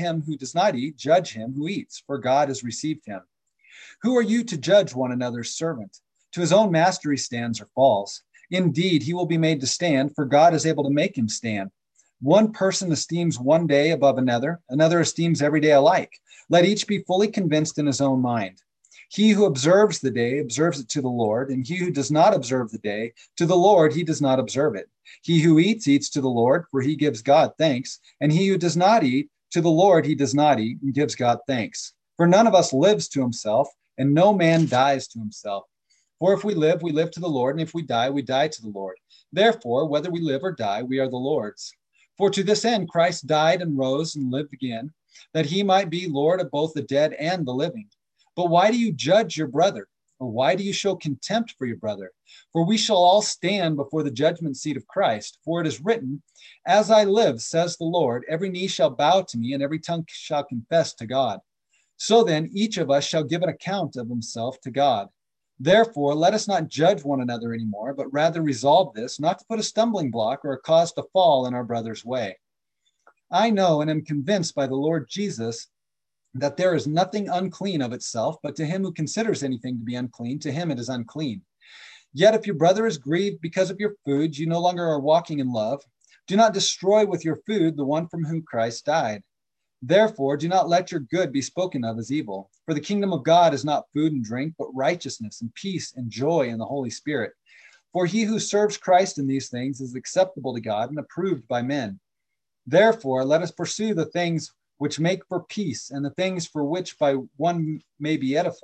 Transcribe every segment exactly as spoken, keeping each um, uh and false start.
him who does not eat, judge him who eats, for God has received him. Who are you to judge one another's servant? To his own master he stands or falls. Indeed, he will be made to stand, for God is able to make him stand. One person esteems one day above another, another esteems every day alike. Let each be fully convinced in his own mind. He who observes the day observes it to the Lord, and he who does not observe the day, to the Lord he does not observe it. He who eats, eats to the Lord, for he gives God thanks, and he who does not eat, to the Lord he does not eat, and gives God thanks. For none of us lives to himself, and no man dies to himself. For if we live, we live to the Lord, and if we die, we die to the Lord. Therefore, whether we live or die, we are the Lord's. For to this end Christ died and rose and lived again, that he might be Lord of both the dead and the living. But why do you judge your brother? Or why do you show contempt for your brother? For we shall all stand before the judgment seat of Christ. For it is written, as I live, says the Lord, every knee shall bow to me, and every tongue shall confess to God. So then each of us shall give an account of himself to God. Therefore, let us not judge one another anymore, but rather resolve this, not to put a stumbling block or a cause to fall in our brother's way. I know and am convinced by the Lord Jesus that there is nothing unclean of itself, but to him who considers anything to be unclean, to him it is unclean. Yet if your brother is grieved because of your food, you no longer are walking in love. Do not destroy with your food the one from whom Christ died. Therefore, do not let your good be spoken of as evil. For the kingdom of God is not food and drink, but righteousness and peace and joy in the Holy Spirit. For he who serves Christ in these things is acceptable to God and approved by men. Therefore, let us pursue the things which make for peace, and the things for which by one may be edified,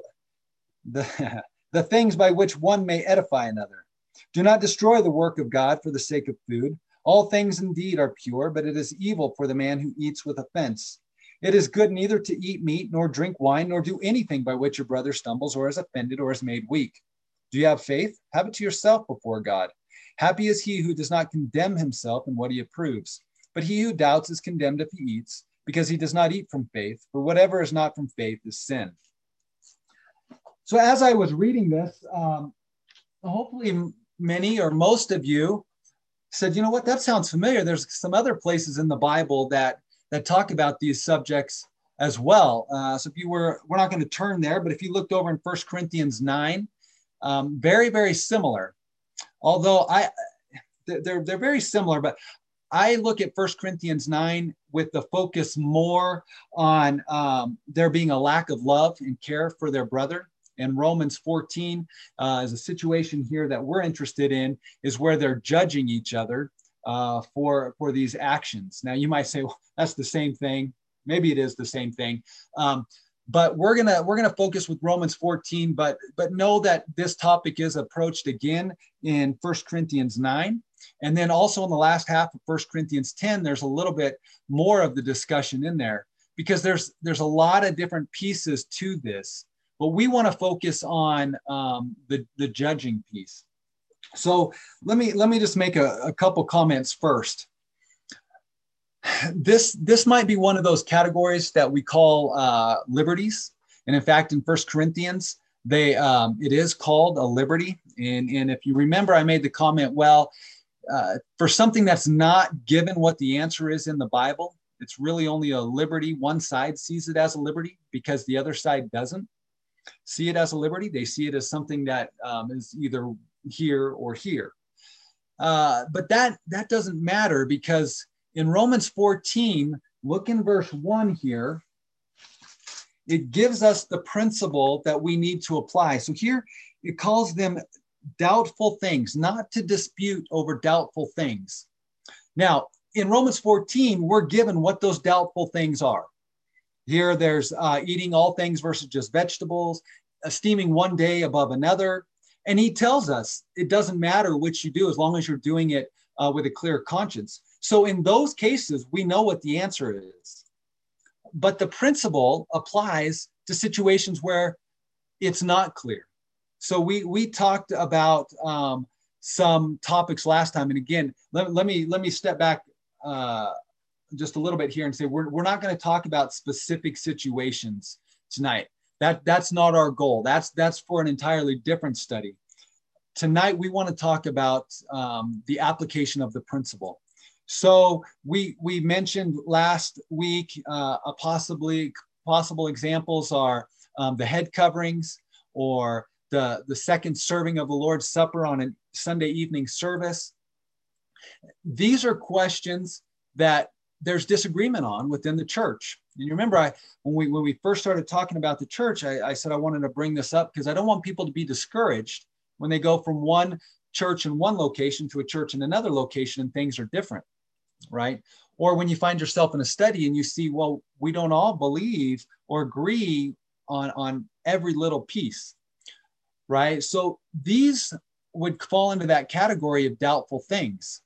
the, the things by which one may edify another. Do not destroy the work of God for the sake of food. All things indeed are pure, but it is evil for the man who eats with offense. It is good neither to eat meat, nor drink wine, nor do anything by which your brother stumbles, or is offended, or is made weak. Do you have faith? Have it to yourself before God. Happy is he who does not condemn himself in what he approves. But he who doubts is condemned if he eats, because he does not eat from faith, for whatever is not from faith is sin. So as I was reading this, um, hopefully many or most of you said, you know what, that sounds familiar. There's some other places in the Bible that, that talk about these subjects as well. Uh, so if you were, we're not going to turn there, but if you looked over in First Corinthians nine, um, very, very similar. Although I, they're, they're very similar, but I look at First Corinthians nine with the focus more on um, there being a lack of love and care for their brother. And Romans fourteen uh, is a situation here that we're interested in, is where they're judging each other uh, for, for these actions. Now, you might say, well, that's the same thing. Maybe it is the same thing. Um, but we're gonna we're gonna focus with Romans fourteen, but but know that this topic is approached again in First Corinthians nine. And then also in the last half of First Corinthians ten, there's a little bit more of the discussion in there, because there's there's a lot of different pieces to this. But we want to focus on um, the, the judging piece. So let me let me just make a, a couple comments first. This, this might be one of those categories that we call uh, liberties. And in fact, in First Corinthians, they um, it is called a liberty. And, and if you remember, I made the comment, well, uh, for something that's not given what the answer is in the Bible, it's really only a liberty. One side sees it as a liberty because the other side doesn't see it as a liberty. They see it as something that um, is either here or here. Uh, but that, that doesn't matter, because in Romans fourteen, look in verse one here, it gives us the principle that we need to apply. So here it calls them doubtful things, not to dispute over doubtful things. Now, in Romans fourteen, we're given what those doubtful things are. Here there's uh, eating all things versus just vegetables, esteeming one day above another. And he tells us it doesn't matter which you do as long as you're doing it uh, with a clear conscience. So in those cases, we know what the answer is. But the principle applies to situations where it's not clear. So we, we talked about um, some topics last time. And again, let, let, me, let me step back uh, just a little bit here and say, we're, we're not going to talk about specific situations tonight. That, that's not our goal. That's, that's for an entirely different study. Tonight, we want to talk about um, the application of the principle. So we we mentioned last week uh, a possibly possible examples are um, the head coverings or the the second serving of the Lord's Supper on a Sunday evening service. These are questions that there's disagreement on within the church. And you remember, I when we when we first started talking about the church, I, I said I wanted to bring this up because I don't want people to be discouraged when they go from one church in one location to a church in another location and things are different, right? Or when you find yourself in a study and you see, well, we don't all believe or agree on, on every little piece, right? So these would fall into that category of doubtful things.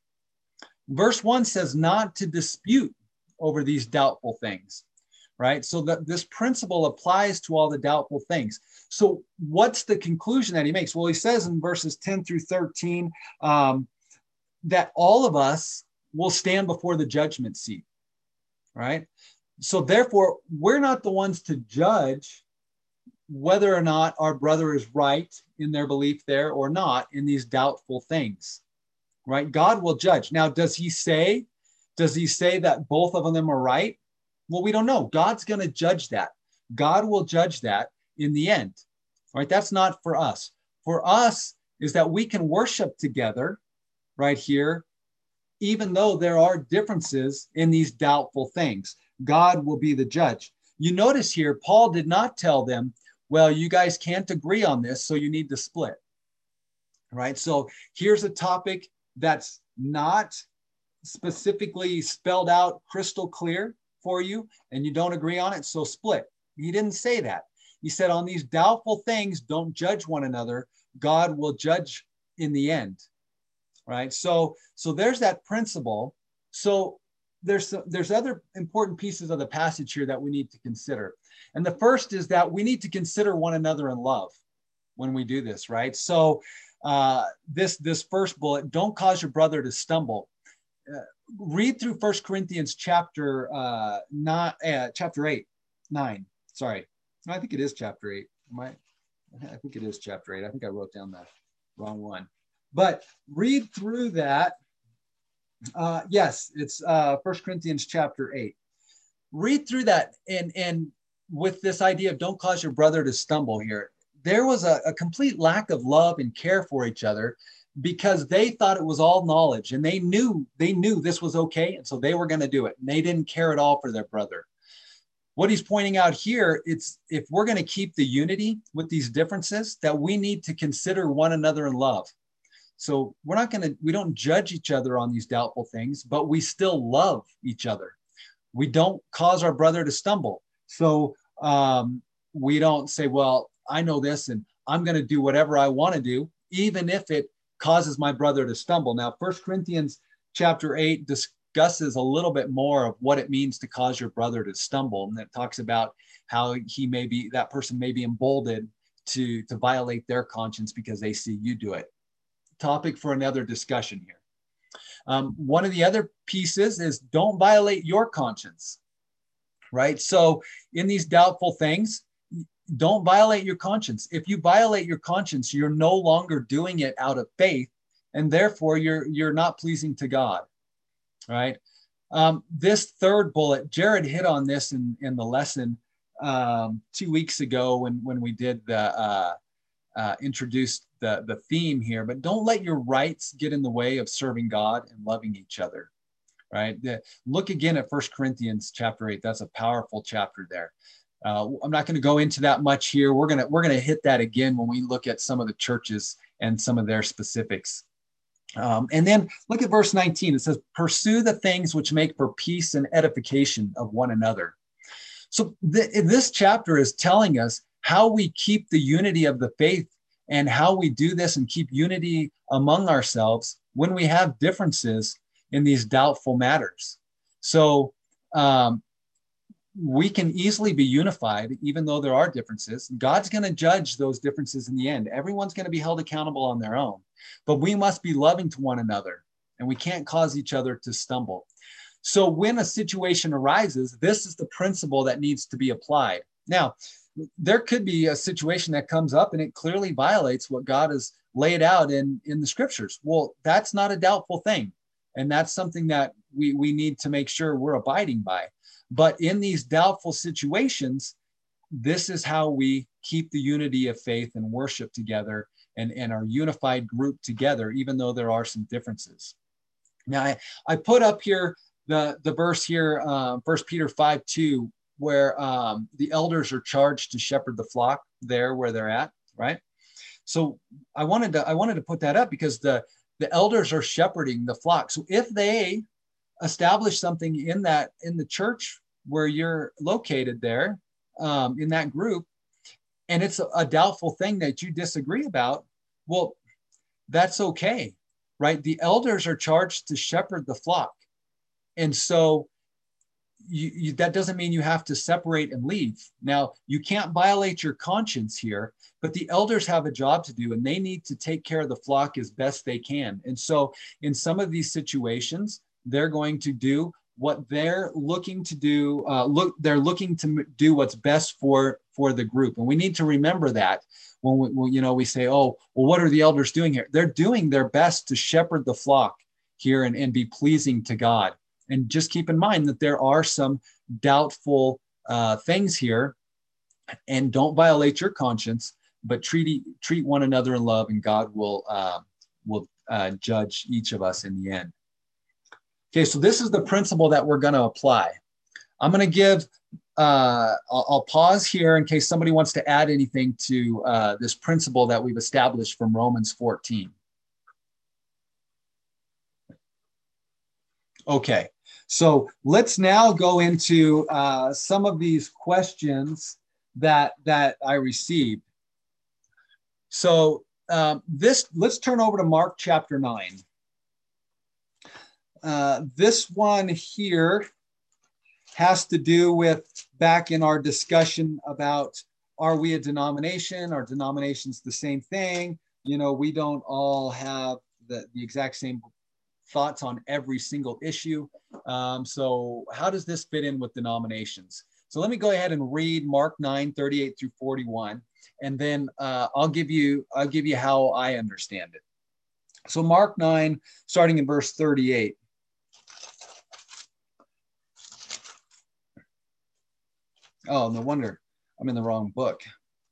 Verse one says not to dispute over these doubtful things, right? So that this principle applies to all the doubtful things. So what's the conclusion that he makes? Well, he says in verses ten through thirteen um, that all of us will stand before the judgment seat, right? So therefore, we're not the ones to judge whether or not our brother is right in their belief there or not in these doubtful things, right? God will judge. Now, does he say, does he say that both of them are right? Well, we don't know. God's going to judge that. God will judge that in the end, right? That's not for us. For us is that we can worship together right here, even though there are differences in these doubtful things. God will be the judge. You notice here, Paul did not tell them, well, you guys can't agree on this, so you need to split, right? So here's a topic that's not specifically spelled out crystal clear for you, and you don't agree on it, so split. He didn't say that. He said on these doubtful things, don't judge one another. God will judge in the end, right? So, so there's that principle. So there's, there's other important pieces of the passage here that we need to consider. And the first is that we need to consider one another in love when we do this, right? So uh, this, this first bullet, don't cause your brother to stumble. Uh, read through First Corinthians chapter uh, not, uh, chapter eight, nine, sorry. I think it is chapter eight. Am I, I think it is chapter eight. I think I wrote down the wrong one. But read through that. Uh, yes, it's uh, First Corinthians chapter eight. Read through that, and, and with this idea of don't cause your brother to stumble here, there was a, a complete lack of love and care for each other because they thought it was all knowledge, and they knew they knew this was okay, and so they were going to do it. And they didn't care at all for their brother. What he's pointing out here, it's if we're going to keep the unity with these differences, that we need to consider one another in love. So we're not going to, we don't judge each other on these doubtful things, but we still love each other. We don't cause our brother to stumble. So um, we don't say, well, I know this and I'm going to do whatever I want to do, even if it causes my brother to stumble. Now, First Corinthians chapter eight discusses a little bit more of what it means to cause your brother to stumble. And it talks about how he may be, that person may be emboldened to, to violate their conscience because they see you do it. Topic for another discussion here. Um, one of the other pieces is don't violate your conscience, right? So in these doubtful things, don't violate your conscience. If you violate your conscience, you're no longer doing it out of faith, and therefore you're you're not pleasing to God, right? Um, this third bullet, Jared hit on this in, in the lesson um, two weeks ago when, when we did the uh, uh, introduced the, the theme here, but don't let your rights get in the way of serving God and loving each other, right? The, look again at First Corinthians chapter eight. That's a powerful chapter there. Uh, I'm not going to go into that much here. We're going to we're going to hit that again when we look at some of the churches and some of their specifics. Um, and then look at verse nineteen. It says, pursue the things which make for peace and edification of one another. So th- this chapter is telling us how we keep the unity of the faith and how we do this and keep unity among ourselves when we have differences in these doubtful matters. So um, we can easily be unified, even though there are differences. God's going to judge those differences in the end. Everyone's going to be held accountable on their own, but we must be loving to one another, and we can't cause each other to stumble. So when a situation arises, this is the principle that needs to be applied. Now, there could be a situation that comes up and it clearly violates what God has laid out in, in the scriptures. Well, that's not a doubtful thing. And that's something that we, we need to make sure we're abiding by. But in these doubtful situations, this is how we keep the unity of faith and worship together, and, and our unified group together, even though there are some differences. Now, I, I put up here the, the verse here, uh, First Peter five two, where um, the elders are charged to shepherd the flock there where they're at, right? So I wanted to I wanted to put that up because the, the elders are shepherding the flock. So if they establish something in that in the church where you're located there, um, in that group, and it's a, a doubtful thing that you disagree about, well, that's okay, right? The elders are charged to shepherd the flock. And so you, you, that doesn't mean you have to separate and leave. Now, you can't violate your conscience here, but the elders have a job to do, and they need to take care of the flock as best they can. And so in some of these situations, they're going to do what they're looking to do. Uh, look, they're looking to do what's best for, for the group. And we need to remember that when we, when, you know, we say, oh, well, what are the elders doing here? They're doing their best to shepherd the flock here and, and be pleasing to God. And just keep in mind that there are some doubtful uh, things here, and don't violate your conscience, but treat, treat one another in love, and God will, uh, will uh, judge each of us in the end. Okay, so this is the principle that we're going to apply. I'm going to give, uh, I'll, I'll pause here in case somebody wants to add anything to uh, this principle that we've established from Romans fourteen. Okay, so let's now go into uh, some of these questions that, that I received. So um, this, let's turn over to Mark chapter nine. Uh, this one here has to do with back in our discussion about, are we a denomination? Are denominations the same thing? You know, we don't all have the, the exact same thoughts on every single issue. Um, so how does this fit in with denominations? So let me go ahead and read Mark nine, thirty-eight through forty-one, and then uh, I'll give you, I'll give you how I understand it. So Mark nine, starting in verse thirty-eight. Oh, no wonder I'm in the wrong book.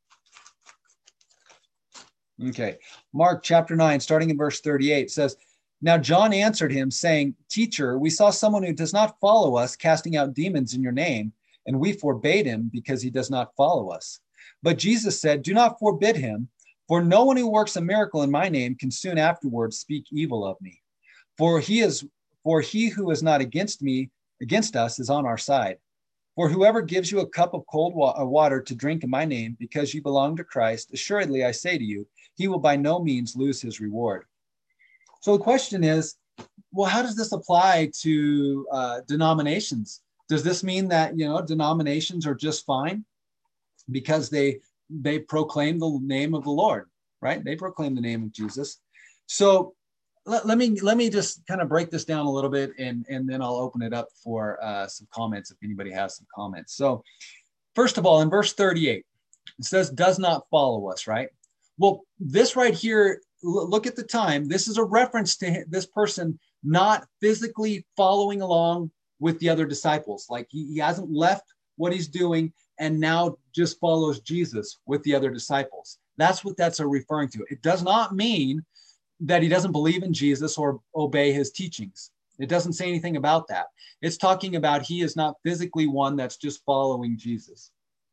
Okay, Mark chapter nine, starting in verse thirty-eight says, "Now John answered him, saying, 'Teacher, we saw someone who does not follow us casting out demons in your name, and we forbade him because he does not follow us.' But Jesus said, 'Do not forbid him, for no one who works a miracle in my name can soon afterwards speak evil of me. For he is, for he who is not against me, against us, is on our side. For whoever gives you a cup of cold wa- water to drink in my name, because you belong to Christ, assuredly I say to you, he will by no means lose his reward.'" So the question is, well, how does this apply to uh, denominations? Does this mean that, you know, denominations are just fine because they they proclaim the name of the Lord, right? They proclaim the name of Jesus. So let, let me let me just kind of break this down a little bit, and, and then I'll open it up for uh, some comments if anybody has some comments. So first of all, in verse thirty-eight, it says, "Does not follow us," right? Well, this right here, look at the time. This is a reference to this person not physically following along with the other disciples. Like he, he hasn't left what he's doing and now just follows Jesus with the other disciples. That's what that's referring to. It does not mean that he doesn't believe in Jesus or obey his teachings. It doesn't say anything about that. It's talking about he is not physically one that's just following Jesus.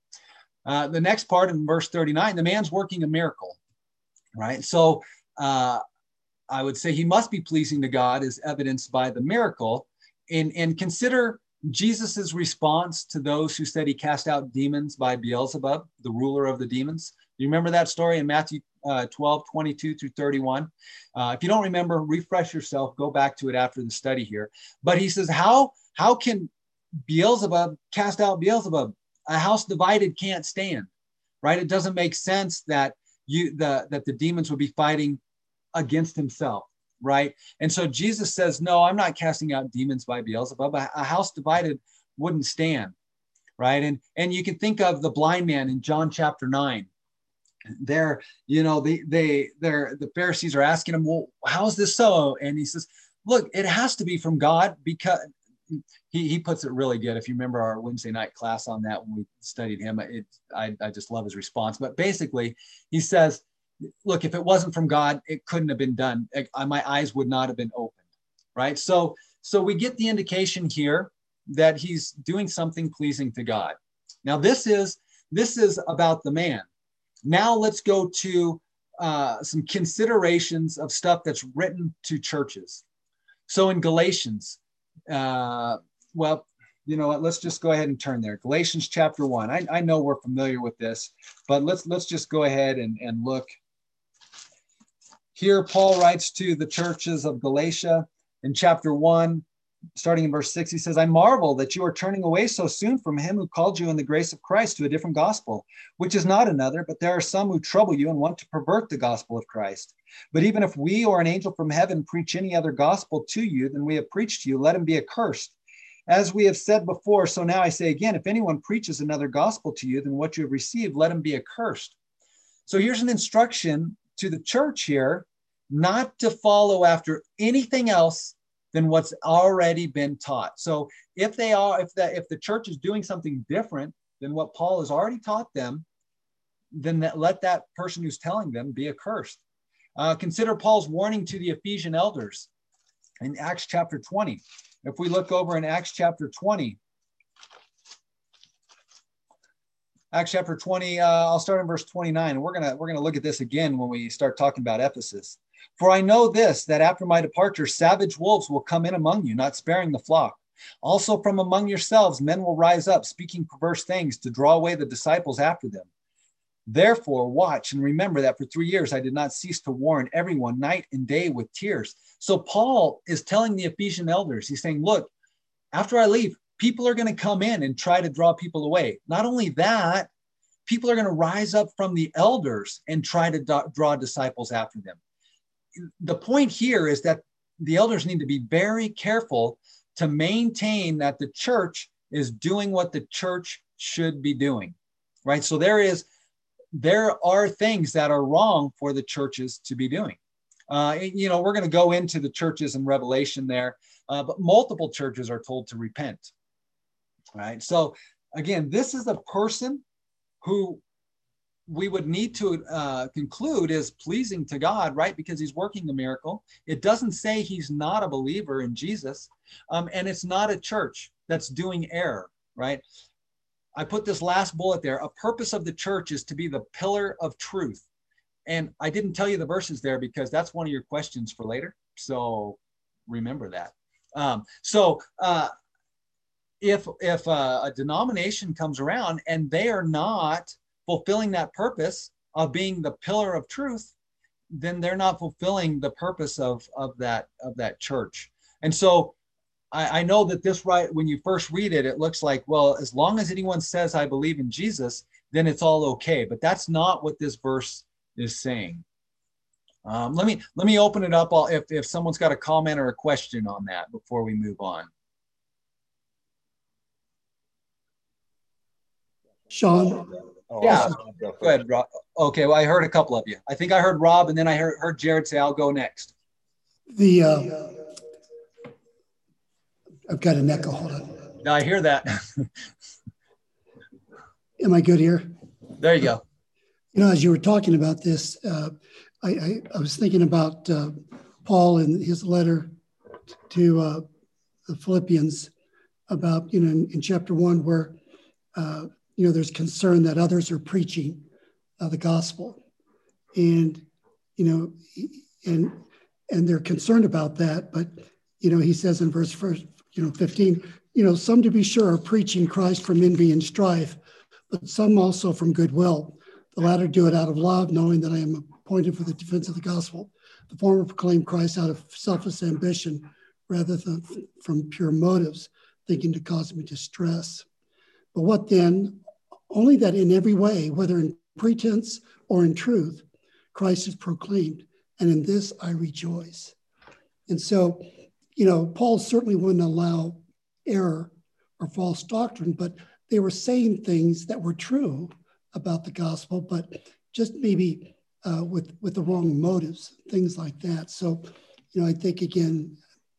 Uh, the next part in verse thirty-nine, the man's working a miracle, right? So uh, I would say he must be pleasing to God as evidenced by the miracle. And, and consider Jesus's response to those who said he cast out demons by Beelzebub, the ruler of the demons. Do you remember that story in Matthew uh, twelve, twenty-two through thirty-one? Uh, if you don't remember, refresh yourself, go back to it after the study here. But he says, how, how can Beelzebub cast out Beelzebub? A house divided can't stand, right? It doesn't make sense that you the that the demons would be fighting against himself, right? And so Jesus says, no, I'm not casting out demons by Beelzebub. A, a house divided wouldn't stand, right? And and you can think of the blind man in John chapter nine. There, you know, they they they're the Pharisees are asking him, well, how's this so? And he says, look, it has to be from God, because he, he puts it really good. If you remember our Wednesday night class on that, when we studied him, it, I, I just love his response. But basically, he says, look, if it wasn't from God, it couldn't have been done. It, my eyes would not have been opened, right? So, so we get the indication here that he's doing something pleasing to God. Now, this is, this is about the man. Now let's go to uh, some considerations of stuff that's written to churches. So in Galatians, uh, well, you know what, let's just go ahead and turn there. Galatians chapter one. I, I know we're familiar with this, but let's, let's just go ahead and, and look. Here, Paul writes to the churches of Galatia in chapter one, starting in verse six. He says, I marvel that you are turning away so soon from him who called you in the grace of Christ to a different gospel, which is not another, but there are some who trouble you and want to pervert the gospel of Christ. But even if we or an angel from heaven preach any other gospel to you than we have preached to you, let him be accursed. As we have said before, so now I say again, if anyone preaches another gospel to you than what you have received, let him be accursed. So here's an instruction to the church here, not to follow after anything else than what's already been taught. So if they are, if the, if the church is doing something different than what Paul has already taught them, then that, let that person who's telling them be accursed. Uh, consider Paul's warning to the Ephesian elders in Acts chapter twenty. If we look over in Acts chapter twenty, Acts chapter twenty, uh, I'll start in verse twenty-nine. And we're gonna we're gonna look at this again when we start talking about Ephesus. For I know this, that after my departure, savage wolves will come in among you, not sparing the flock. Also from among yourselves, men will rise up, speaking perverse things to draw away the disciples after them. Therefore, watch and remember that for three years I did not cease to warn everyone night and day with tears. So Paul is telling the Ephesian elders, he's saying, look, after I leave, people are going to come in and try to draw people away. Not only that, people are going to rise up from the elders and try to do- draw disciples after them. The point here is that the elders need to be very careful to maintain that the church is doing what the church should be doing, right? So there is, there are things that are wrong for the churches to be doing. Uh, you know, we're going to go into the churches in Revelation there, uh, but multiple churches are told to repent, right? So again, this is a person who we would need to uh, conclude is pleasing to God, right? Because he's working the miracle. It doesn't say he's not a believer in Jesus. Um, and it's not a church that's doing error, right? I put this last bullet there. A purpose of the church is to be the pillar of truth. And I didn't tell you the verses there because that's one of your questions for later. So remember that. Um, so uh, if, if uh, a denomination comes around and they are not fulfilling that purpose of being the pillar of truth, then they're not fulfilling the purpose of, of that of that church. And so I, I know that this, right, when you first read it, it looks like, well, as long as anyone says I believe in Jesus, then it's all okay. But that's not what this verse is saying. Um, let me let me open it up. I'll, if if someone's got a comment or a question on that before we move on. Sean. Oh, yeah, go, go ahead, Rob. Okay, well, I heard a couple of you. I think I heard Rob, and then I heard, heard Jared say, I'll go next. The uh, I've got an echo. Hold on. Now I hear that. Am I good here? There you go. You know, as you were talking about this, uh, I, I, I was thinking about uh, Paul in his letter to uh, the Philippians about, you know, in, in chapter one, where uh, you know, there's concern that others are preaching uh, the gospel, and you know, and and they're concerned about that. But you know, he says in verse first, you know, fifteen, you know, some to be sure are preaching Christ from envy and strife, but some also from goodwill. The latter do it out of love, knowing that I am appointed for the defense of the gospel. The former proclaim Christ out of selfish ambition, rather than from pure motives, thinking to cause me distress. But what then? Only that in every way, whether in pretense or in truth, Christ is proclaimed, and in this I rejoice. And so, you know, Paul certainly wouldn't allow error or false doctrine, but they were saying things that were true about the gospel, but just maybe uh, with, with the wrong motives, things like that. So, you know, I think, again,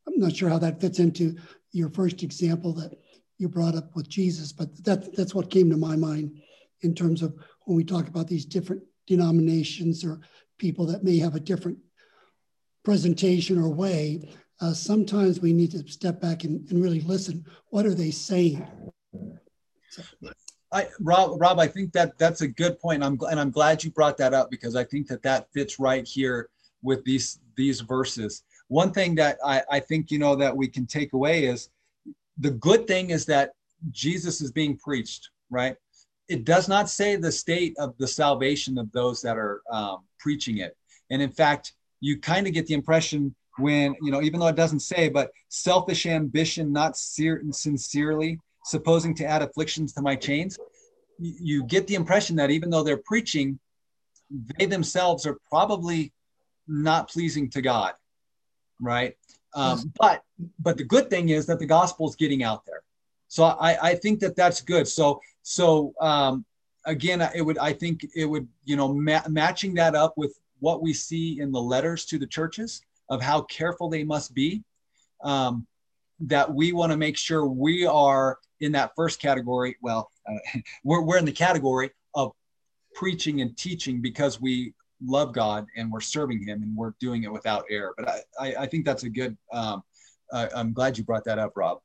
I'm not sure how that fits into your first example that you brought up with Jesus, but that, that's what came to my mind in terms of when we talk about these different denominations or people that may have a different presentation or way. Uh, sometimes we need to step back and, and really listen. What are they saying? So. I, Rob, Rob, I think that that's a good point. I'm, and I'm glad you brought that up, because I think that that fits right here with these, these verses. One thing that I, I think, you know, that we can take away is the good thing is that Jesus is being preached, right? It does not say the state of the salvation of those that are um, preaching it. And in fact, you kind of get the impression when, you know, even though it doesn't say, but selfish ambition, not sincerely, supposing to add afflictions to my chains, you get the impression that even though they're preaching, they themselves are probably not pleasing to God, right? Um, yes. But but the good thing is that the gospel is getting out there. So I, I think that that's good. So so um, again, it would I think it would you know ma- matching that up with what we see in the letters to the churches of how careful they must be. Um, that we want to make sure we are in that first category. Well, uh, we're, we're in the category of preaching and teaching because we love God and we're serving him and we're doing it without error. But I, I, I think that's a good, um, uh, I'm glad you brought that up, Rob.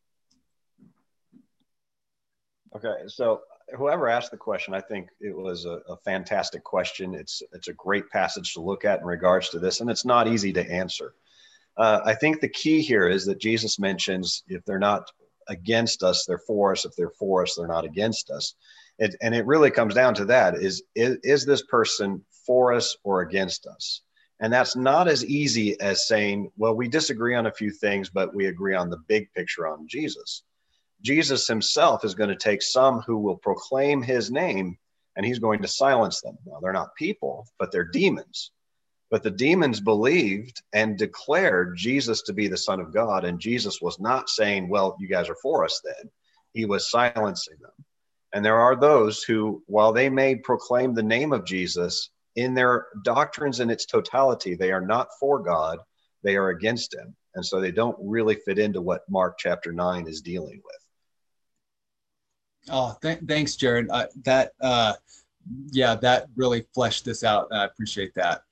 Okay. So whoever asked the question, I think it was a, a fantastic question. It's, it's a great passage to look at in regards to this, and it's not easy to answer. Uh, I think the key here is that Jesus mentions if they're not against us, they're for us. If they're for us, they're not against us. It, and it really comes down to that is, is, is this person for us or against us? And that's not as easy as saying, well, we disagree on a few things, but we agree on the big picture on Jesus. Jesus himself is going to take some who will proclaim his name and he's going to silence them. Now, they're not people, but they're demons. But the demons believed and declared Jesus to be the Son of God. And Jesus was not saying, well, you guys are for us then. He was silencing them. And there are those who, while they may proclaim the name of Jesus, in their doctrines in its totality, they are not for God, they are against him. And so they don't really fit into what Mark chapter nine is dealing with. Oh, th- thanks, Jared. Uh, that, uh, yeah, that really fleshed this out. I appreciate that.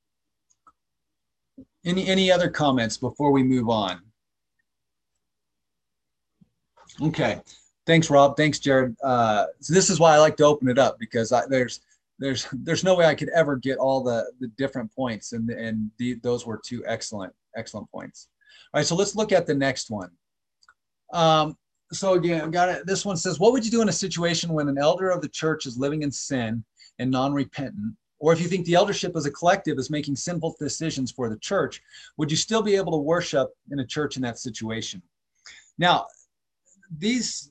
Any any other comments before we move on? Okay, thanks, Rob. Thanks, Jared. Uh, so this is why I like to open it up, because I, there's there's there's no way I could ever get all the the different points, and and the, those were two excellent excellent points. All right, so let's look at the next one. Um, so again, got it. This one says, what would you do in a situation when an elder of the church is living in sin and non-repentant? Or if you think the eldership as a collective is making sinful decisions for the church, would you still be able to worship in a church in that situation? Now, these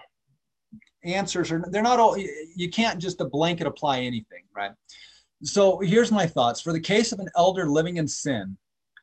answers are, they're not all, you can't just a blanket apply anything, right? So here's my thoughts. For the case of an elder living in sin,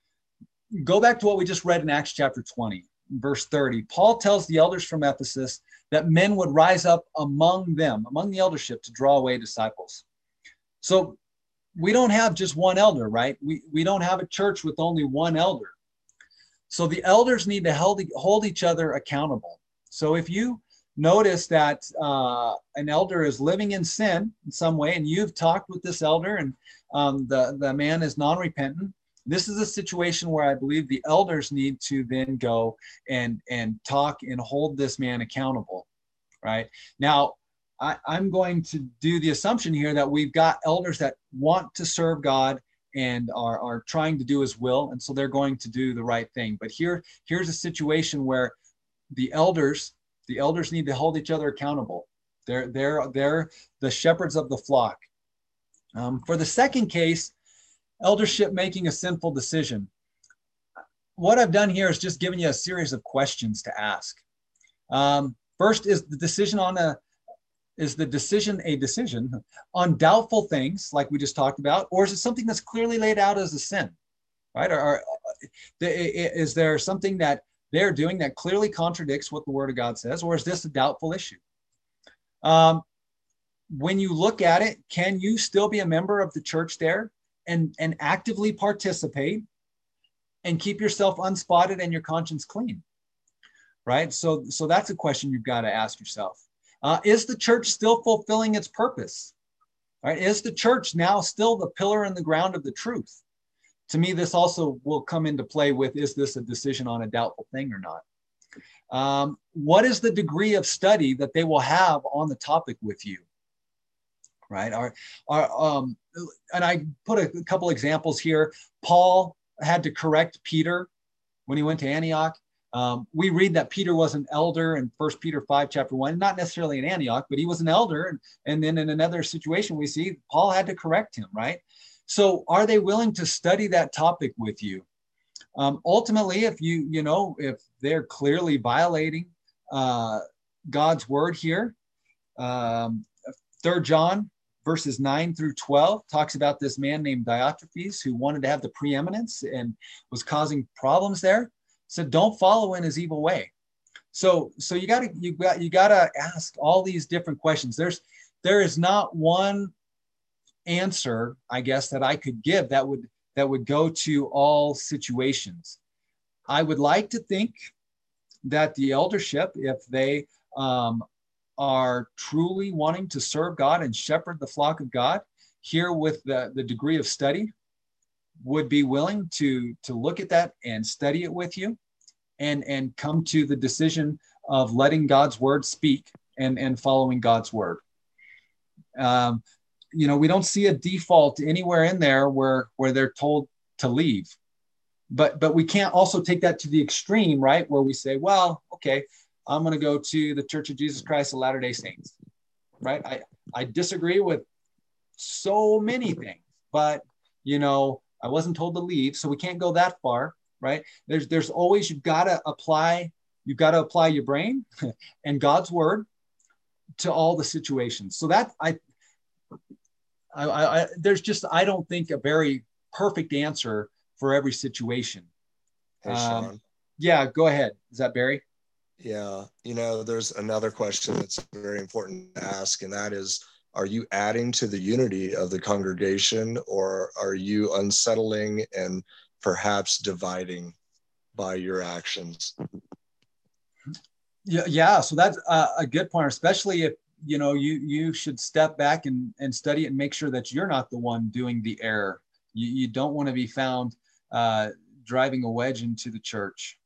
go back to what we just read in Acts chapter twenty, verse thirty. Paul tells the elders from Ephesus that men would rise up among them, among the eldership, to draw away disciples. So we don't have just one elder, right? We, we don't have a church with only one elder. So the elders need to hold, hold each other accountable. So if you notice that uh, an elder is living in sin in some way, and you've talked with this elder and um, the, the man is non-repentant, this is a situation where I believe the elders need to then go and, and talk and hold this man accountable, right? Now, I, I'm going to do the assumption here that we've got elders that want to serve God and are, are trying to do his will, and so they're going to do the right thing. But here, here's a situation where the elders, the elders need to hold each other accountable. They're, they're, they're the shepherds of the flock. Um, for the second case, eldership making a sinful decision. What I've done here is just given you a series of questions to ask. Um, first, is the decision on a Is the decision a decision on doubtful things like we just talked about, or is it something that's clearly laid out as a sin, right? Or, or is there something that they're doing that clearly contradicts what the Word of God says, or is this a doubtful issue? Um, when you look at it, can you still be a member of the church there and, and actively participate and keep yourself unspotted and your conscience clean, right? So, so that's a question you've got to ask yourself. Uh, is the church still fulfilling its purpose? Right? Is the church now still the pillar and the ground of the truth? To me, this also will come into play with, is this a decision on a doubtful thing or not? Um, what is the degree of study that they will have on the topic with you? Right? Are, are, um, and I put a, a couple examples here. Paul had to correct Peter when he went to Antioch. Um, we read that Peter was an elder in First Peter five, chapter one, not necessarily in Antioch, but he was an elder. And, and then in another situation, we see Paul had to correct him, right? So are they willing to study that topic with you? Um, ultimately, if you, you know, if they're clearly violating uh, God's word here, um, Third John verses nine through twelve talks about this man named Diotrephes who wanted to have the preeminence and was causing problems there. So don't follow in his evil way. So, so you got to you got you got to ask all these different questions. There's there is not one answer, I guess, that I could give that would that would go to all situations. I would like to think that the eldership, if they um, are truly wanting to serve God and shepherd the flock of God, here with the, the degree of study, would be willing to, to look at that and study it with you and, and come to the decision of letting God's word speak and, and following God's word. Um, you know, we don't see a default anywhere in there where, where they're told to leave. But, but we can't also take that to the extreme, right? Where we say, well, okay, I'm going to go to the Church of Jesus Christ of Latter-day Saints, right? I, I disagree with so many things, but, you know, I wasn't told to leave, so we can't go that far, right? There's, there's always, you've got to apply, you've got to apply your brain and God's word to all the situations. So that I, I, I, there's just, I don't think a very perfect answer for every situation. Hey, Sean. Um, yeah, go ahead. Is that Barry? Yeah, you know, there's another question that's very important to ask, and that is, are you adding to the unity of the congregation, or are you unsettling and perhaps dividing by your actions? Yeah, yeah. So that's a, a good point, especially if, you know, you you should step back and, and study it and make sure that you're not the one doing the error. You, you don't want to be found uh, driving a wedge into the church.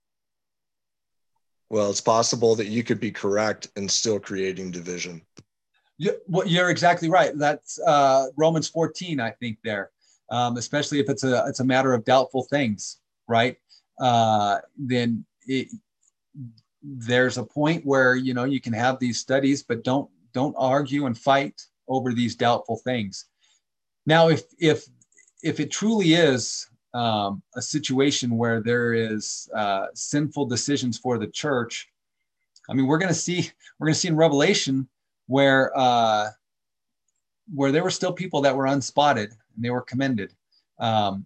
Well, it's possible that you could be correct and still creating division. You, well, you're exactly right. That's uh, Romans fourteen, I think, there, um, especially if it's a it's a matter of doubtful things, right? Uh, then it, there's a point where, you know, you can have these studies, but don't don't argue and fight over these doubtful things. Now, if if if it truly is um, a situation where there is uh, sinful decisions for the church, I mean, we're going to see we're going to see in Revelation where uh, where there were still people that were unspotted and they were commended. Um,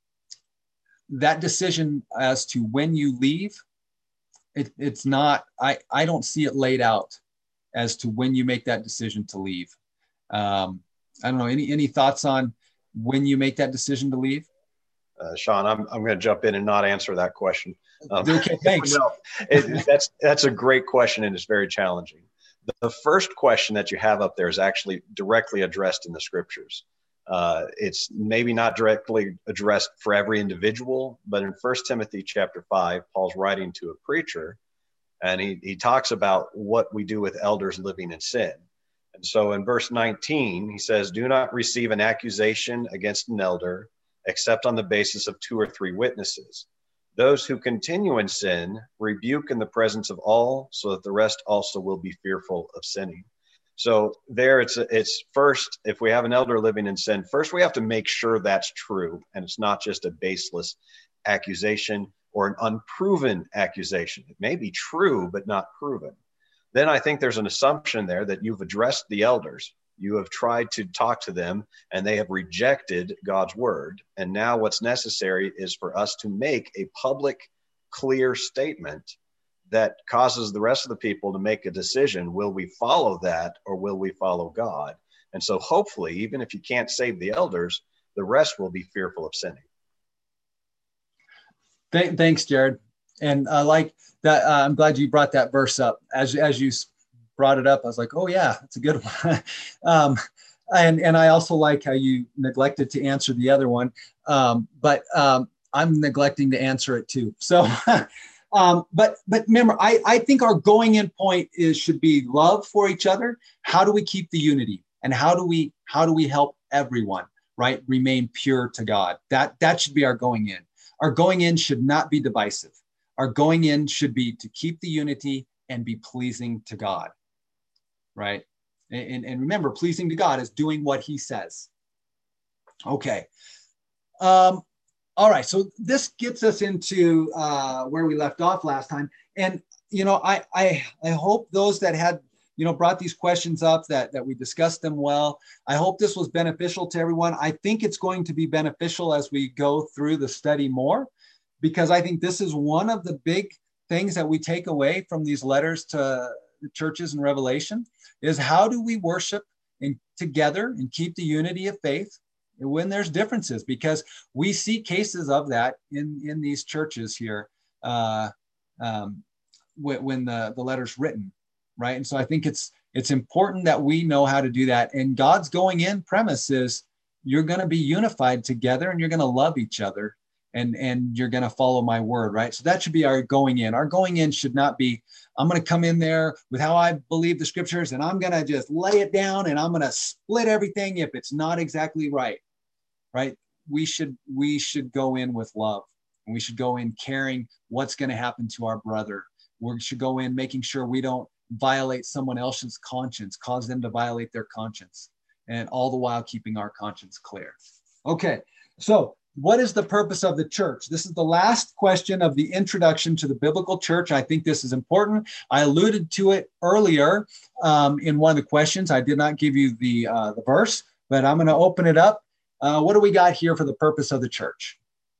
that decision as to when you leave, it, it's not. I I don't see it laid out as to when you make that decision to leave. Um, I don't know. Any any thoughts on when you make that decision to leave? Uh, Sean, I'm I'm going to jump in and not answer that question. Um, okay, thanks. no, it, that's that's a great question, and it's very challenging. The, the first question that you have up there is actually directly addressed in the scriptures. Uh, it's maybe not directly addressed for every individual, but in First Timothy chapter five, Paul's writing to a preacher, and he he talks about what we do with elders living in sin. And so in verse nineteen, he says, "Do not receive an accusation against an elder, except on the basis of two or three witnesses. Those who continue in sin rebuke in the presence of all, so that the rest also will be fearful of sinning." So there it's, it's first, if we have an elder living in sin, first we have to make sure that's true. And it's not just a baseless accusation or an unproven accusation. It may be true, but not proven. Then I think there's an assumption there that you've addressed the elders. You have tried to talk to them and they have rejected God's word. And now what's necessary is for us to make a public, clear statement that causes the rest of the people to make a decision. Will we follow that or will we follow God? And so hopefully, even if you can't save the elders, the rest will be fearful of sinning. Th- thanks, Jared. And I uh, like that. Uh, I'm glad you brought that verse up. As, as you brought it up, I was like, oh yeah, that's a good one. um, and, and I also like how you neglected to answer the other one. Um, but um, I'm neglecting to answer it too. So, um, but but remember, I, I think our going in point is should be love for each other. How do we keep the unity? And how do we how do we help everyone, right, remain pure to God? That that should be our going in. Our going in should not be divisive. Our going in should be to keep the unity and be pleasing to God, right? And, and remember, pleasing to God is doing what he says. Okay. Um, all right. So this gets us into uh, where we left off last time. And, you know, I, I, I hope those that had, you know, brought these questions up, that, that we discussed them well. I hope this was beneficial to everyone. I think it's going to be beneficial as we go through the study more, because I think this is one of the big things that we take away from these letters to the churches in Revelation is how do we worship and together and keep the unity of faith when there's differences, because we see cases of that in, in these churches here uh, um, when, when the, the letter's written, right? And so I think it's it's important that we know how to do that. And God's going in premise is you're going to be unified together and you're going to love each other and, and you're going to follow my word, right? So that should be our going in. Our going in should not be, I'm going to come in there with how I believe the scriptures and I'm going to just lay it down and I'm going to split everything if it's not exactly right, right? We should, we should go in with love, and we should go in caring what's going to happen to our brother. We should go in making sure we don't violate someone else's conscience, cause them to violate their conscience, and all the while keeping our conscience clear. Okay, so what is the purpose of the church? This is the last question of the introduction to the biblical church. I think this is important. I alluded to it earlier um, in one of the questions. I did not give you the, uh, the verse, but I'm going to open it up. Uh, what do we got here for the purpose of the church?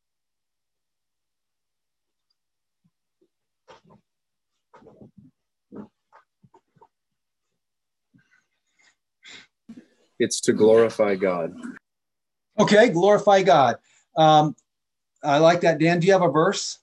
It's to glorify God. Okay, glorify God. Um, I like that. Dan, do you have a verse?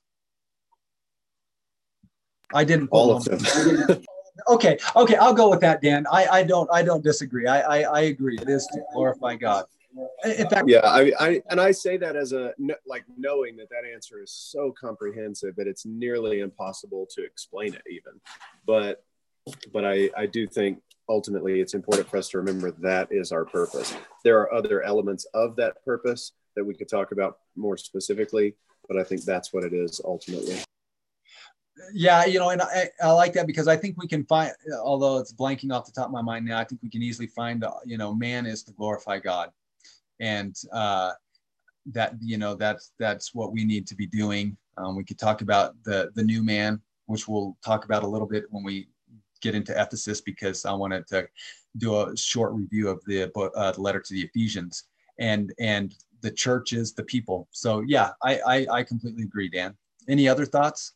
I didn't. All of them. okay, okay, I'll go with that, Dan. I, I don't I don't disagree. I, I I agree. It is to glorify God. In fact, yeah, I, I and I say that as a like knowing that that answer is so comprehensive that it's nearly impossible to explain it even. But but I I do think ultimately it's important for us to remember that is our purpose. There are other elements of that purpose that we could talk about more specifically, but I think that's what it is ultimately. Yeah, you know, and I, I like that because I think we can find, although it's blanking off the top of my mind now, I think we can easily find, you know, man is to glorify God. And uh, that, you know, that's that's what we need to be doing. Um, we could talk about the the new man, which we'll talk about a little bit when we get into Ephesus, because I wanted to do a short review of the book, uh, the letter to the Ephesians, and and the church is the people. So yeah, I I, I completely agree, Dan. Any other thoughts?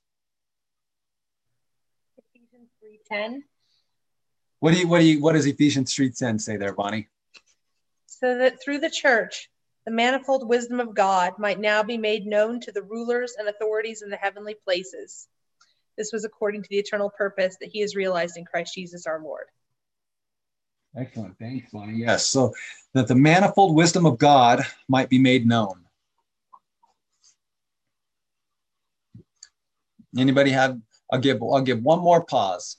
Ephesians three ten. What do you what do you what does Ephesians three ten say there, Bonnie? So that through the church, the manifold wisdom of God might now be made known to the rulers and authorities in the heavenly places. This was according to the eternal purpose that he has realized in Christ Jesus our Lord. Excellent. Thanks, Bonnie. Yes. So that the manifold wisdom of God might be made known. Anybody have, I'll give, I'll give one more pause.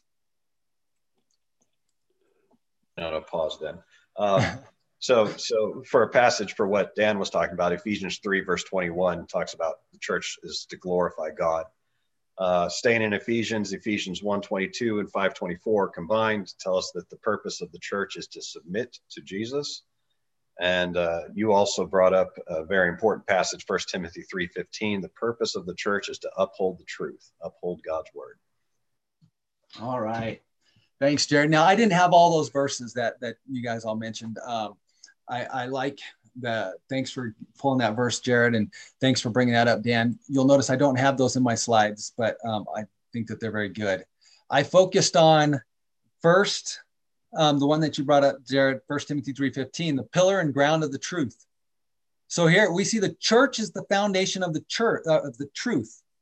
No, no pause then. Um, so, so for a passage for what Dan was talking about, Ephesians three, verse twenty-one talks about the church is to glorify God. Uh, staying in Ephesians, Ephesians one twenty-two and five twenty-four combined tell us that the purpose of the church is to submit to Jesus. And uh, you also brought up a very important passage, First Timothy three fifteen. The purpose of the church is to uphold the truth, uphold God's word. All right. Thanks, Jared. Now, I didn't have all those verses that, that you guys all mentioned. Um, I, I like the, thanks for pulling that verse, Jared, and thanks for bringing that up, Dan. You'll notice I don't have those in my slides, but um, I think that they're very good. I focused on first, um, the one that you brought up, Jared, First Timothy three fifteen, the pillar and ground of the truth. So here we see the church is the foundation of the church, uh, of the truth.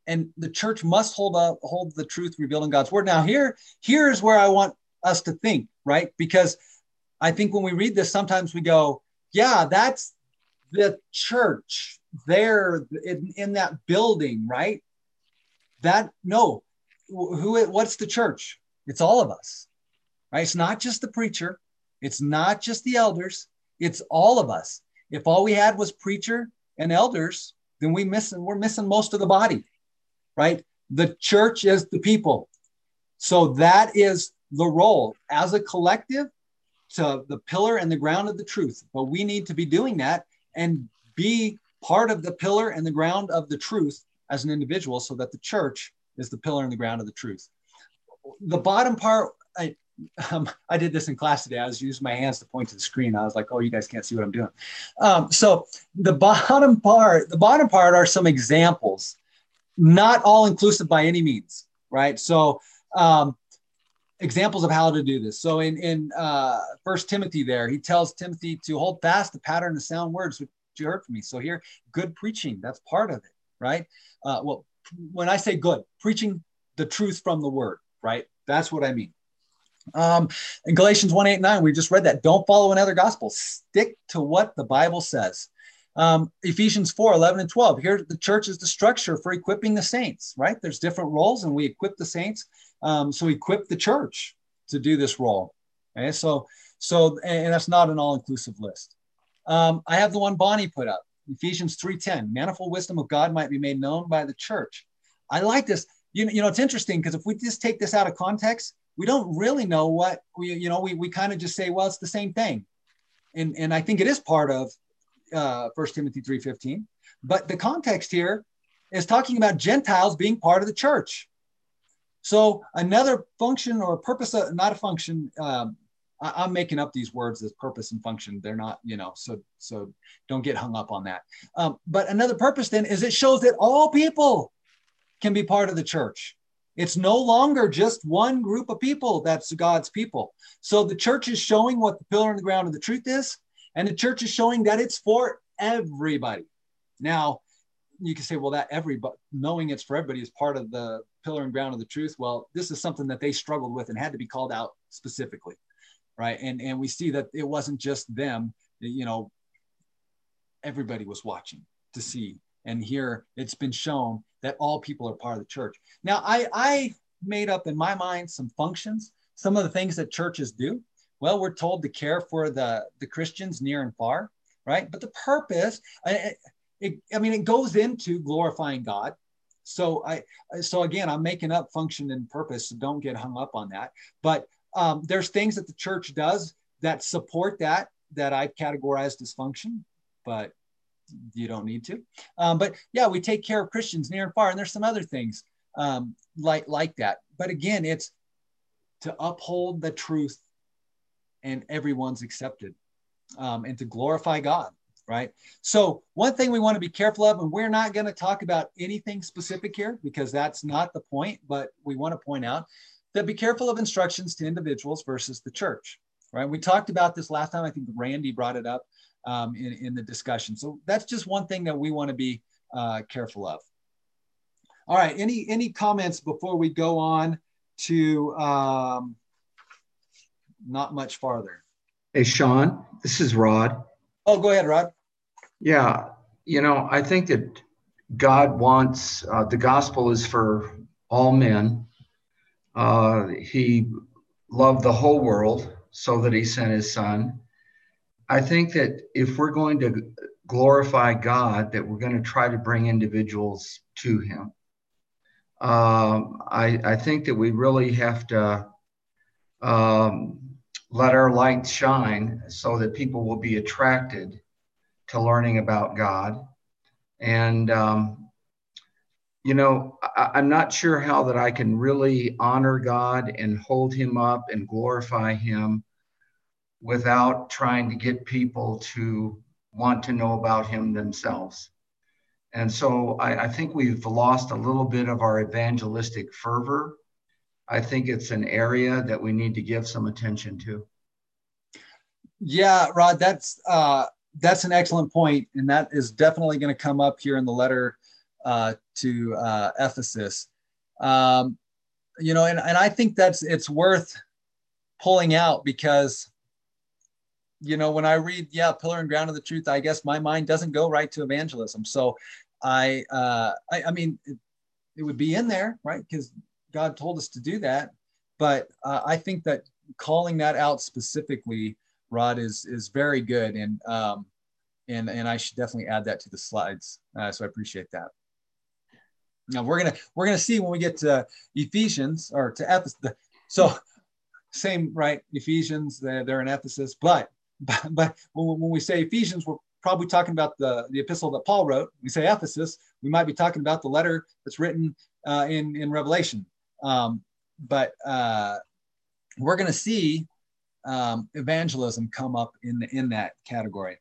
and the church must hold up, hold the truth revealed in God's word. Now, here, here's where I want us to think, right? Because I think when we read this, sometimes we go, yeah, that's the church there in, in that building, right? That, no, who, what's the church? It's all of us, right? It's not just the preacher. It's not just the elders. It's all of us. If all we had was preacher and elders, then we miss, we're missing most of the body, right? The church is the people. So that is the role as a collective, to the pillar and the ground of the truth. But we need to be doing that and be part of the pillar and the ground of the truth as an individual, so that the church is the pillar and the ground of the truth. The bottom part, I, um, I did this in class today. I was using my hands to point to the screen. I was like, oh, you guys can't see what I'm doing. Um, so the bottom part, the bottom part are some examples, not all inclusive by any means, right? So um, examples of how to do this. So in, in uh, First Timothy there, he tells Timothy to hold fast the pattern of sound words, which you heard from me. So here, good preaching, that's part of it, right? Uh, well, when I say good, preaching the truth from the word, right? That's what I mean. Um, in Galatians one, eight, nine, we just read that. Don't follow another gospel. Stick to what the Bible says. Um, Ephesians four, eleven and twelve. Here, the church is the structure for equipping the saints, right? There's different roles, and we equip the saints. Um, so equip the church to do this role. Okay, so, so and that's not an all-inclusive list. Um, I have the one Bonnie put up, Ephesians three ten. Manifold wisdom of God might be made known by the church. I like this. You, you know, it's interesting because if we just take this out of context, we don't really know what we, you know, we, we kind of just say, well, it's the same thing. And, and I think it is part of uh, First Timothy three fifteen. But the context here is talking about Gentiles being part of the church. So another function or purpose, of, not a function, um, I, I'm making up these words as purpose and function. They're not, you know, so, so don't get hung up on that. Um, but another purpose then is it shows that all people can be part of the church. It's no longer just one group of people that's God's people. So the church is showing what the pillar and the ground of the truth is, and the church is showing that it's for everybody. Now, you can say, well, that everybody, knowing it's for everybody is part of the pillar and ground of the truth. Well, this is something that they struggled with and had to be called out specifically, right? And, and we see that it wasn't just them, you know, everybody was watching to see. And here it's been shown that all people are part of the church. Now, I, I made up in my mind some functions, some of the things that churches do. Well, we're told to care for the, the Christians near and far, right? But the purpose, I, it, I mean, it goes into glorifying God. So I, so again, I'm making up function and purpose, so don't get hung up on that. But um, there's things that the church does that support that, that I've categorized as function, but you don't need to. Um, but yeah, we take care of Christians near and far, and there's some other things um, like, like that. But again, it's to uphold the truth and everyone's accepted um, and to glorify God, right? So one thing we want to be careful of, and we're not going to talk about anything specific here because that's not the point, but we want to point out that be careful of instructions to individuals versus the church, right? We talked about this last time. I think Randy brought it up um, in, in the discussion. So that's just one thing that we want to be uh, careful of. All right, any, any comments before we go on to um, not much farther? Hey, Sean, this is Rod. Oh, go ahead, Rod. Yeah, you know, I think that God wants, uh, the gospel is for all men. Uh, he loved the whole world so that he sent his son. I think that if we're going to glorify God, that we're going to try to bring individuals to him. Um, I, I think that we really have to um, let our light shine so that people will be attracted to learning about God. And, um, you know, I, I'm not sure how that I can really honor God and hold him up and glorify him without trying to get people to want to know about him themselves. And so I, I think we've lost a little bit of our evangelistic fervor. I think it's an area that we need to give some attention to. Yeah, Rod, that's uh, that's an excellent point, and that is definitely going to come up here in the letter uh, to uh, Ephesus. Um, you know, and, and I think that's, it's worth pulling out because, you know, when I read, yeah, Pillar and Ground of the Truth, I guess my mind doesn't go right to evangelism. So I, uh, I, I mean, it, it would be in there, right? Because God told us to do that. But uh, I think that calling that out specifically, Rod, is is very good, and um, and and I should definitely add that to the slides. Uh, so I appreciate that. Now we're gonna we're gonna see when we get to Ephesians or to Ephesus. So same, right? Ephesians, they're, they're in Ephesus, but but, but when, when we say Ephesians, we're probably talking about the the epistle that Paul wrote. We say Ephesus, we might be talking about the letter that's written uh, in in Revelation. Um, but uh, we're going to see um, evangelism come up in the, in that category.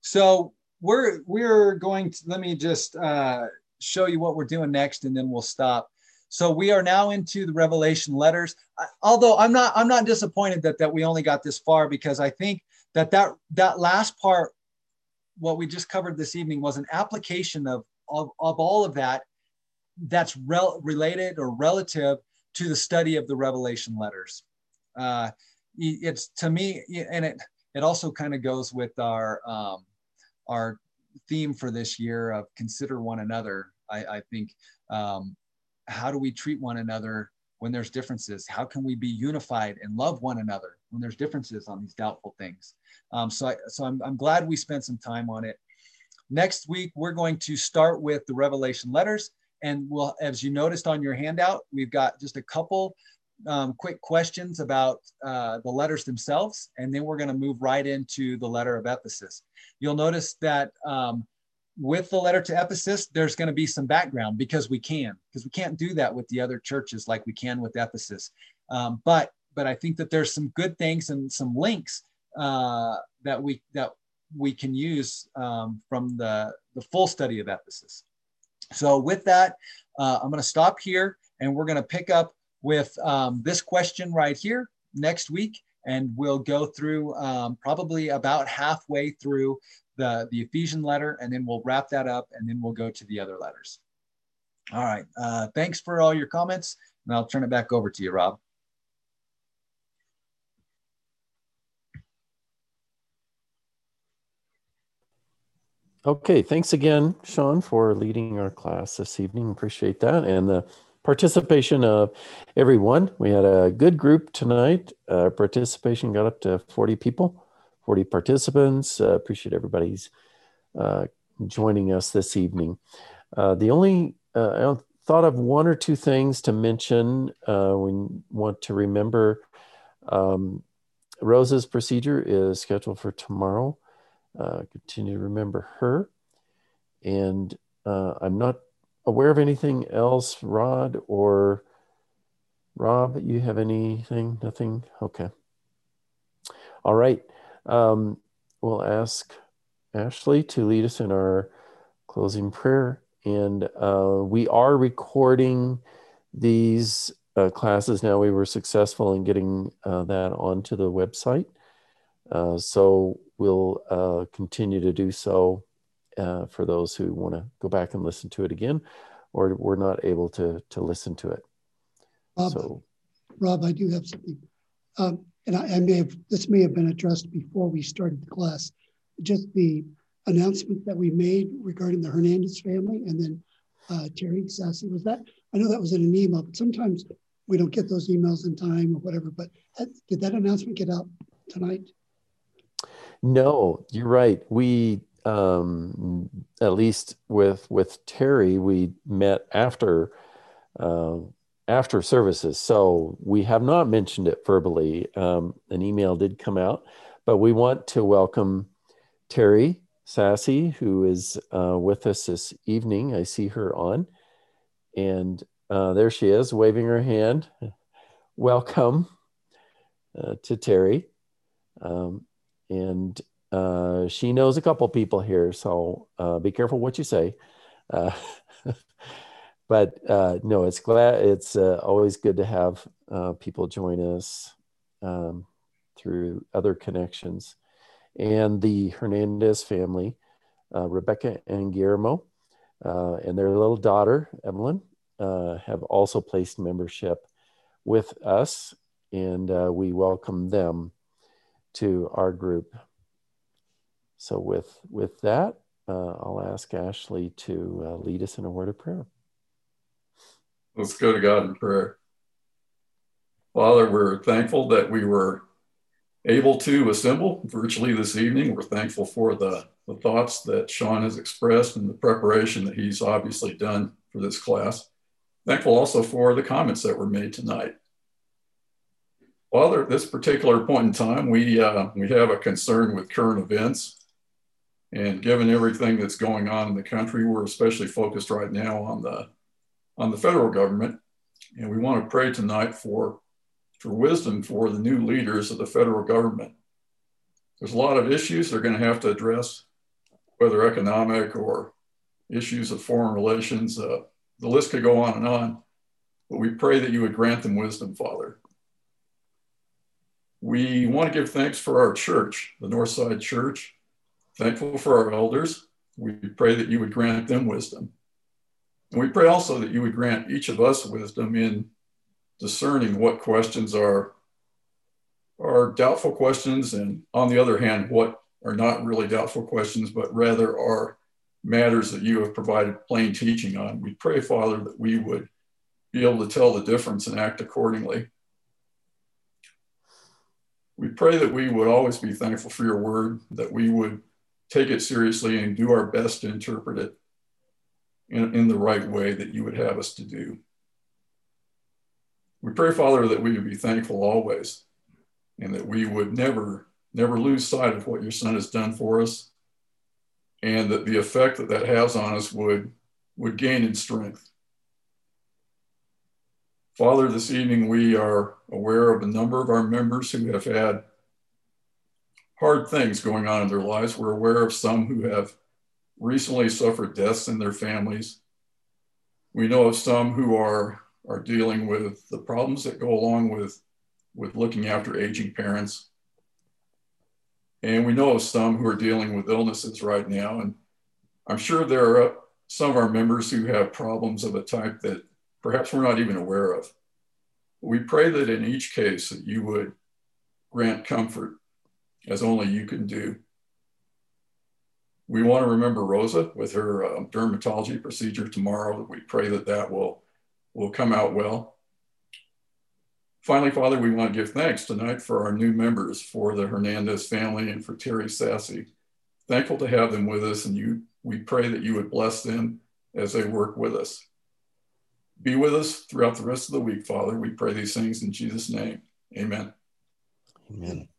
So we're we're going to, let me just uh, show you what we're doing next, and then we'll stop. So we are now into the Revelation letters. Although I'm not I'm not disappointed that that we only got this far, because I think that that that last part, what we just covered this evening, was an application of of, of all of that that's rel- related or relative to the study of the Revelation letters. Uh, it's, to me, and it it also kind of goes with our um, our theme for this year of consider one another. I, I think, um, how do we treat one another when there's differences? How can we be unified and love one another when there's differences on these doubtful things? Um, so I, so I'm, I'm glad we spent some time on it. Next week, we're going to start with the Revelation letters. And we'll, as you noticed on your handout, we've got just a couple um, quick questions about uh, the letters themselves. And then we're going to move right into the letter of Ephesus. You'll notice that um, with the letter to Ephesus, there's going to be some background, because we can, because we can't do that with the other churches like we can with Ephesus. Um, but but I think that there's some good things and some links uh, that we that we can use um, from the, the full study of Ephesus. So with that, uh, I'm going to stop here, and we're going to pick up with um, this question right here next week, and we'll go through um, probably about halfway through the, the Ephesian letter, and then we'll wrap that up, and then we'll go to the other letters. All right. Uh, thanks for all your comments, and I'll turn it back over to you, Rob. Okay, thanks again, Sean, for leading our class this evening. Appreciate that. And the participation of everyone. We had a good group tonight. Uh, participation got up to forty people, forty participants. Uh, appreciate everybody's uh, joining us this evening. Uh, the only, uh, I thought of one or two things to mention. Uh, we want to remember um, Rosa's procedure is scheduled for tomorrow. Uh, continue to remember her. And uh, I'm not aware of anything else, Rod or Rob. You have anything? Nothing? Okay. All right. Um, we'll ask Ashley to lead us in our closing prayer. And uh, we are recording these uh, classes now. We were successful in getting uh, that onto the website. Uh, so we'll uh, continue to do so uh, for those who want to go back and listen to it again, or we're not able to to listen to it. Rob, so, Rob, I do have something, um, and I, I may have this may have been addressed before we started the class. Just the announcement that we made regarding the Hernandez family, and then uh, Terry Sassy, was that? I know that was in an email, but sometimes we don't get those emails in time or whatever. But did that announcement get out tonight? No, you're right. We, um, at least with with Terry, we met after uh, after services, so we have not mentioned it verbally. Um, an email did come out, but we want to welcome Terry Sassy, who is uh, with us this evening. I see her on, and uh, there she is, waving her hand. Welcome uh, to Terry. Um, and uh, she knows a couple people here, so uh, be careful what you say. Uh, but uh, no, it's glad it's uh, always good to have uh, people join us um, through other connections. And the Hernandez family, uh, Rebecca and Guillermo, uh, and their little daughter, Evelyn, uh, have also placed membership with us, and uh, we welcome them to our group. So with, with that, uh, I'll ask Ashley to uh, lead us in a word of prayer. Let's go to God in prayer. Father, we're thankful that we were able to assemble virtually this evening. We're thankful for the, the thoughts that Sean has expressed and the preparation that he's obviously done for this class. Thankful also for the comments that were made tonight. Father, at this particular point in time, we, uh, we have a concern with current events. And given everything that's going on in the country, we're especially focused right now on the, on the federal government. And we want to pray tonight for, for wisdom for the new leaders of the federal government. There's a lot of issues they're going to have to address, whether economic or issues of foreign relations. Uh, the list could go on and on, but we pray that you would grant them wisdom, Father. We want to give thanks for our church, the Northside Church. Thankful for our elders. We pray that you would grant them wisdom. And we pray also that you would grant each of us wisdom in discerning what questions are, are doubtful questions, and on the other hand, what are not really doubtful questions, but rather are matters that you have provided plain teaching on. We pray, Father, that we would be able to tell the difference and act accordingly. We pray that we would always be thankful for your word, that we would take it seriously and do our best to interpret it in, in the right way that you would have us to do. We pray, Father, that we would be thankful always, and that we would never, never lose sight of what your Son has done for us, and that the effect that that has on us would, would gain in strength. Father, this evening we are aware of a number of our members who have had hard things going on in their lives. We're aware of some who have recently suffered deaths in their families. We know of some who are, are dealing with the problems that go along with, with looking after aging parents. And we know of some who are dealing with illnesses right now. And I'm sure there are some of our members who have problems of a type that perhaps we're not even aware of. We pray that in each case that you would grant comfort as only you can do. We want to remember Rosa with her uh, dermatology procedure tomorrow. We pray that that will, will come out well. Finally, Father, we want to give thanks tonight for our new members, for the Hernandez family and for Terry Sassy. Thankful to have them with us, and you, we pray that you would bless them as they work with us. Be with us throughout the rest of the week, Father. We pray these things in Jesus' name. Amen. Amen.